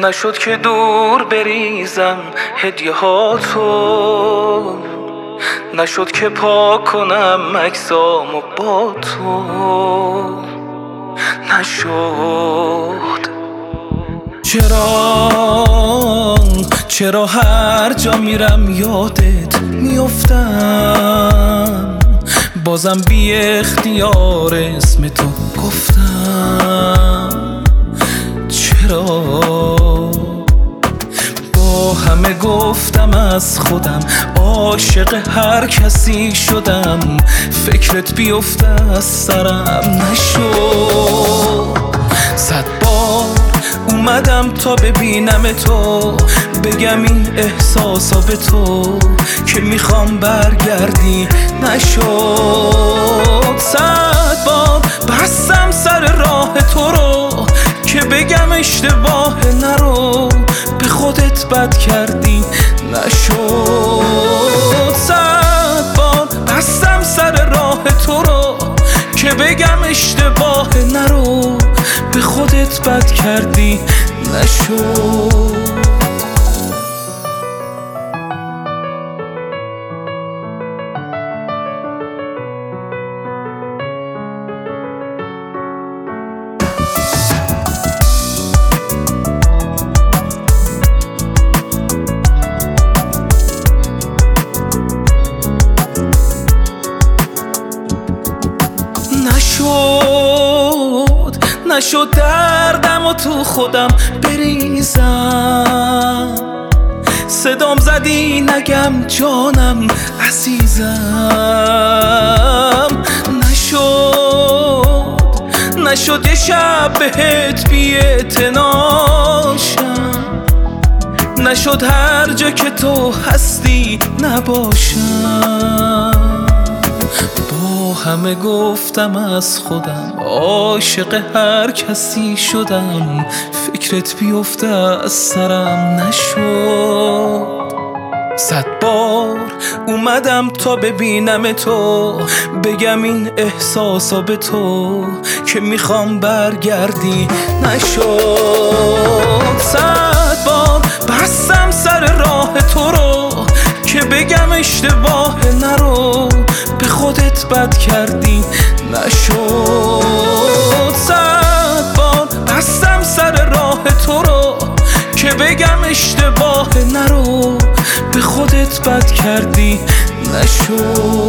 نشد که دور بریزم هدیه ها تو، نشد که پاک کنم عکسامو با تو، نشد. چرا هر جا میرم یادت میافتم، بازم بی اختیار اسم تو گفتم. چرا با همه گفتم از خودم عاشق هر کسی شدم، فکرت بیفته از سرم نشد. 100 بار اومدم تا ببینم تو، بگم این احساسا به تو که میخوام برگردی، نشد. 100 بار بستم سر راه تو رو که بگم اشتباه نرو، به خودت بد کردی، نشد. 100 بار بستم سر راه تو رو که بگم اشتباه نرو، به خودت بد کردی، نشد. نشد دردم و تو خودم بریزم، صدام زدی نگم جانم عزیزم. نشد یه شب بهت بی‌اعتنا شم، نشد هر جا که تو هستی نباشم. همه گفتم از خودم عاشق هر کسی شدم، فکرت بیفته از سرم نشد. 100 بار اومدم تا ببینم تو، بگم این احساسا به تو که میخوام برگردی، نشد. 100 بار بستم سر راه تو رو که بگم اشتباه نرو، به خودت بد کردی، نشد. 100 بار بستم سر راه تو رو که بگم اشتباه نرو، به خودت بد کردی، نشد.